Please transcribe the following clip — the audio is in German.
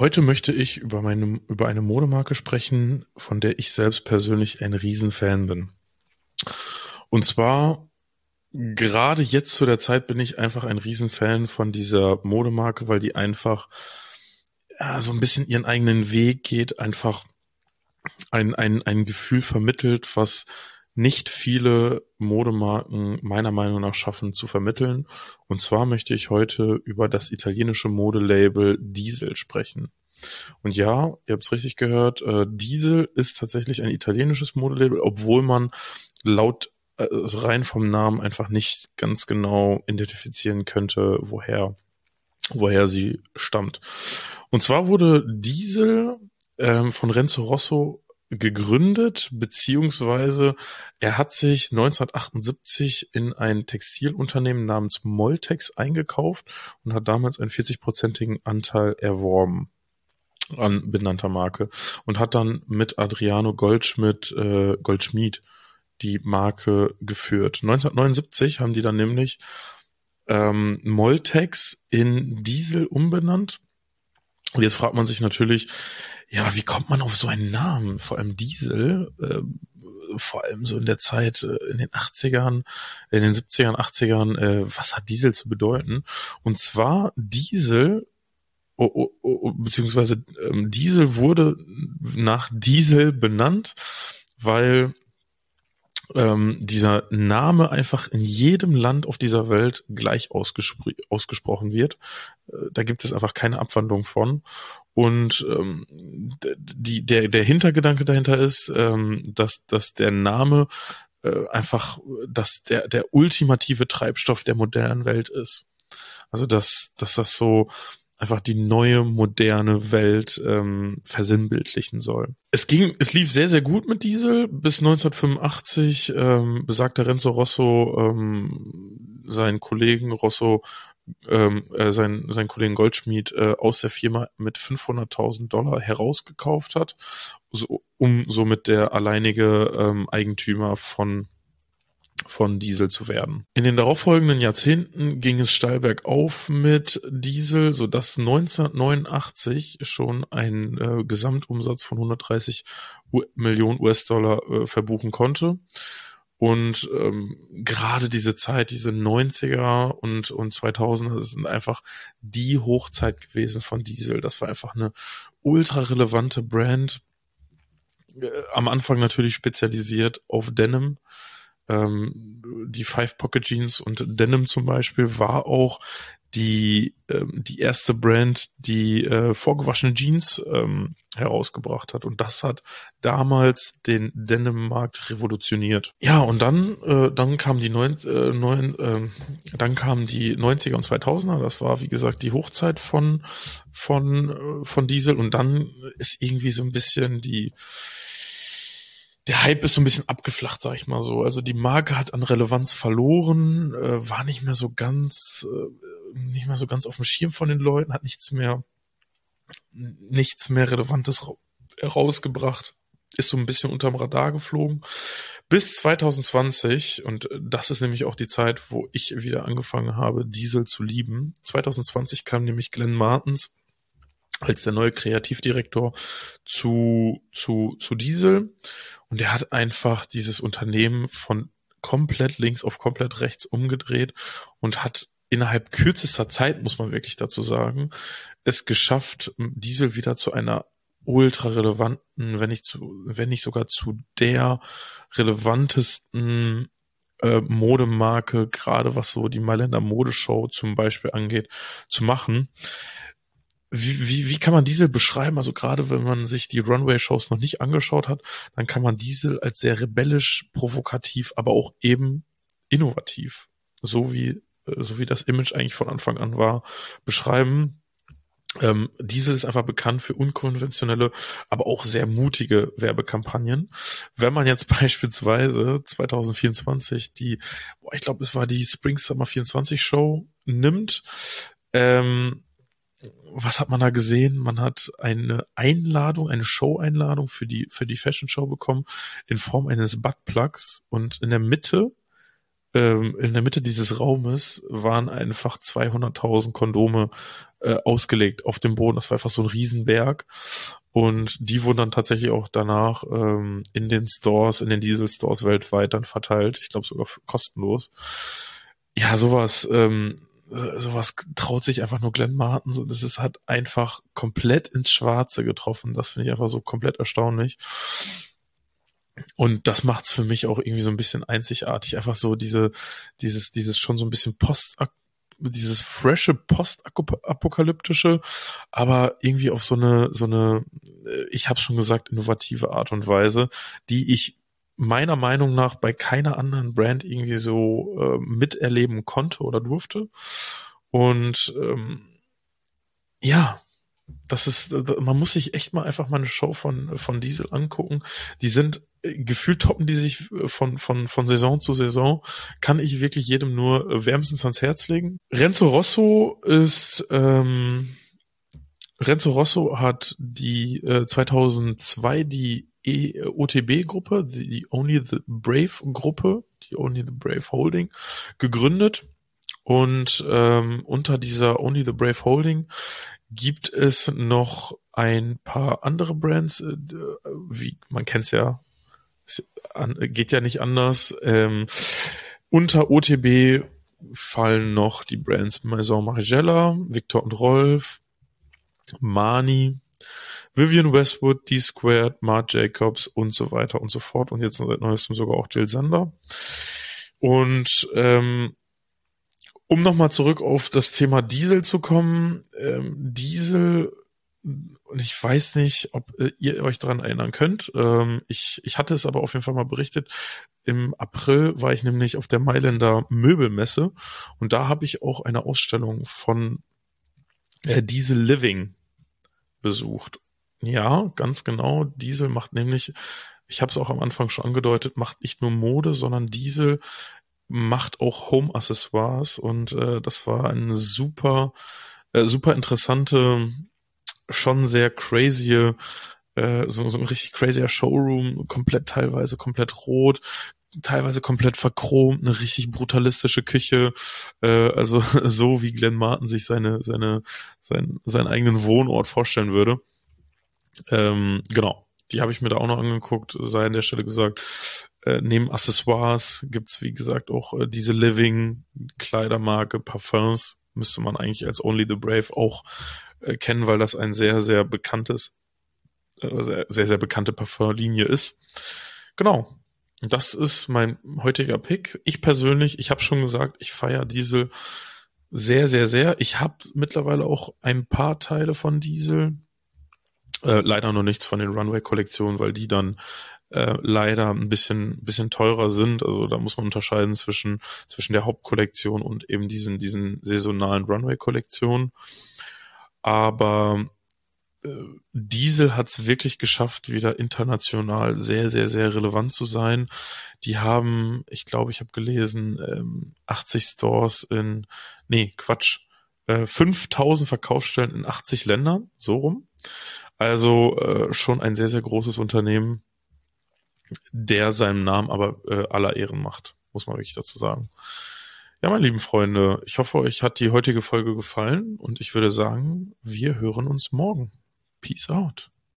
Heute möchte ich über eine Modemarke sprechen, von der ich selbst persönlich ein Riesenfan bin. Und zwar, gerade jetzt zu der Zeit bin ich einfach ein Riesenfan von dieser Modemarke, weil die einfach so ein bisschen ihren eigenen Weg geht, einfach ein Gefühl vermittelt, was nicht viele Modemarken meiner Meinung nach schaffen zu vermitteln. Und zwar möchte ich heute über das italienische Modelabel Diesel sprechen. Und ja, ihr habt es richtig gehört, Diesel ist tatsächlich ein italienisches Modelabel, obwohl man laut rein vom Namen einfach nicht ganz genau identifizieren könnte, woher sie stammt. Und zwar wurde Diesel von Renzo Rosso gegründet, beziehungsweise er hat sich 1978 in ein Textilunternehmen namens Moltex eingekauft und hat damals einen 40-prozentigen Anteil erworben an benannter Marke und hat dann mit Adriano Goldschmied die Marke geführt. 1979 haben die dann nämlich Moltex in Diesel umbenannt. Und jetzt fragt man sich natürlich, ja, wie kommt man auf so einen Namen? Vor allem Diesel, vor allem so in der Zeit in den 80ern, in den 70ern, 80ern, was hat Diesel zu bedeuten? Und zwar Diesel beziehungsweise Diesel wurde nach Diesel benannt, weil dieser Name einfach in jedem Land auf dieser Welt gleich ausgesprochen wird. Da gibt es einfach keine Abwandlung von. Und der Hintergedanke dahinter ist, dass der Name einfach der ultimative Treibstoff der modernen Welt ist. Also dass das so einfach die neue, moderne Welt versinnbildlichen soll. Es lief sehr, sehr gut mit Diesel bis 1985, besagter Renzo Rosso seinen Kollegen seinen Kollegen Goldschmied aus der Firma mit $500.000 herausgekauft hat, um somit der alleinige Eigentümer von Diesel zu werden. In den darauffolgenden Jahrzehnten ging es steil bergauf mit Diesel, sodass 1989 schon ein Gesamtumsatz von 130 Millionen US-Dollar verbuchen konnte. Und gerade diese Zeit, diese 90er und 2000er, das sind einfach die Hochzeit gewesen von Diesel. Das war einfach eine ultra relevante Brand. Am Anfang natürlich spezialisiert auf Denim. Die Five Pocket Jeans und Denim zum Beispiel war auch die erste Brand, die vorgewaschene Jeans herausgebracht hat. Und das hat damals den Denim-Markt revolutioniert. Ja, und dann kamen die 90er und 2000er. Das war, wie gesagt, die Hochzeit von Diesel. Und dann ist irgendwie so ein bisschen der Hype ist so ein bisschen abgeflacht, sag ich mal so. Also die Marke hat an Relevanz verloren, war nicht mehr so ganz auf dem Schirm von den Leuten, hat nichts mehr Relevantes herausgebracht, ist so ein bisschen unterm Radar geflogen. Bis 2020, und das ist nämlich auch die Zeit, wo ich wieder angefangen habe, Diesel zu lieben. 2020 kam nämlich Glenn Martens als der neue Kreativdirektor zu Diesel. Und der hat einfach dieses Unternehmen von komplett links auf komplett rechts umgedreht und hat innerhalb kürzester Zeit, muss man wirklich dazu sagen, es geschafft, Diesel wieder zu einer ultra relevanten, wenn nicht sogar zu der relevantesten Modemarke, gerade was so die Mailänder Modeshow zum Beispiel angeht, zu machen. Wie kann man Diesel beschreiben? Also gerade wenn man sich die Runway-Shows noch nicht angeschaut hat, dann kann man Diesel als sehr rebellisch, provokativ, aber auch eben innovativ, so wie das Image eigentlich von Anfang an war, beschreiben. Diesel ist einfach bekannt für unkonventionelle, aber auch sehr mutige Werbekampagnen. Wenn man jetzt beispielsweise 2024 ich glaube, es war die Spring Summer 24 Show nimmt, was hat man da gesehen? Man hat eine Show-Einladung für die Fashion Show bekommen in Form eines Buttplugs und in der Mitte in der Mitte dieses Raumes waren einfach 200.000 Kondome ausgelegt auf dem Boden. Das war einfach so ein Riesenberg. Und die wurden dann tatsächlich auch danach in den Stores, in den Diesel-Stores weltweit dann verteilt. Ich glaube sogar kostenlos. Ja, sowas traut sich einfach nur Glenn Martin. So, das ist halt einfach komplett ins Schwarze getroffen. Das finde ich einfach so komplett erstaunlich. Und das macht's für mich auch irgendwie so ein bisschen einzigartig. Einfach so dieses schon so ein bisschen dieses frische postapokalyptische, aber irgendwie auf so eine, ich habe schon gesagt, innovative Art und Weise, die ich meiner Meinung nach bei keiner anderen Brand irgendwie so miterleben konnte oder durfte. Und ja, man muss sich echt mal einfach mal eine Show von Diesel angucken. Die sind gefühlt toppen die sich von Saison zu Saison. Kann ich wirklich jedem nur wärmstens ans Herz legen. Renzo Rosso hat die 2002 die OTB-Gruppe, die Only the Brave-Gruppe, die Only the Brave Holding, gegründet. Und unter dieser Only the Brave Holding gibt es noch ein paar andere Brands, wie man kennt's ja, geht ja nicht anders. Unter OTB fallen noch die Brands Maison Margiela, Victor und Rolf, Marni, Vivienne Westwood, D-Squared, Marc Jacobs und so weiter und so fort. Und jetzt seit neuestem sogar auch Jill Sander. Und um nochmal zurück auf das Thema Diesel zu kommen, Diesel, und ich weiß nicht, ob ihr euch daran erinnern könnt, ich hatte es aber auf jeden Fall mal berichtet, im April war ich nämlich auf der Mailänder Möbelmesse und da habe ich auch eine Ausstellung von Diesel Living besucht. Ja, ganz genau, Diesel macht nämlich, ich habe es auch am Anfang schon angedeutet, macht nicht nur Mode, sondern Diesel macht auch Home-Accessoires und das war eine super interessante, schon sehr crazy, so ein richtig crazyer Showroom, teilweise komplett rot, teilweise komplett verchromt, eine richtig brutalistische Küche, also so wie Glenn Martin sich seinen eigenen Wohnort vorstellen würde. Genau. Die habe ich mir da auch noch angeguckt, sei an der Stelle gesagt. Neben Accessoires gibt's wie gesagt, auch diese Living, Kleidermarke, Parfums. Müsste man eigentlich als Only the Brave auch kennen, weil das ein sehr, sehr bekanntes, sehr, sehr bekannte Parfumlinie ist. Genau. Das ist mein heutiger Pick. Ich persönlich, ich habe schon gesagt, ich feiere Diesel sehr, sehr, sehr. Ich habe mittlerweile auch ein paar Teile von Diesel. Leider noch nichts von den Runway-Kollektionen, weil die dann leider ein bisschen teurer sind. Also da muss man unterscheiden zwischen der Hauptkollektion und eben diesen saisonalen Runway-Kollektionen. Aber Diesel hat es wirklich geschafft, wieder international sehr, sehr, sehr relevant zu sein. Die haben, ich glaube, ich habe gelesen, 80 Stores 5000 Verkaufsstellen in 80 Ländern, so rum. Also schon ein sehr, sehr großes Unternehmen, der seinem Namen aber aller Ehren macht, muss man wirklich dazu sagen. Ja, meine lieben Freunde, ich hoffe, euch hat die heutige Folge gefallen und ich würde sagen, wir hören uns morgen. Peace out.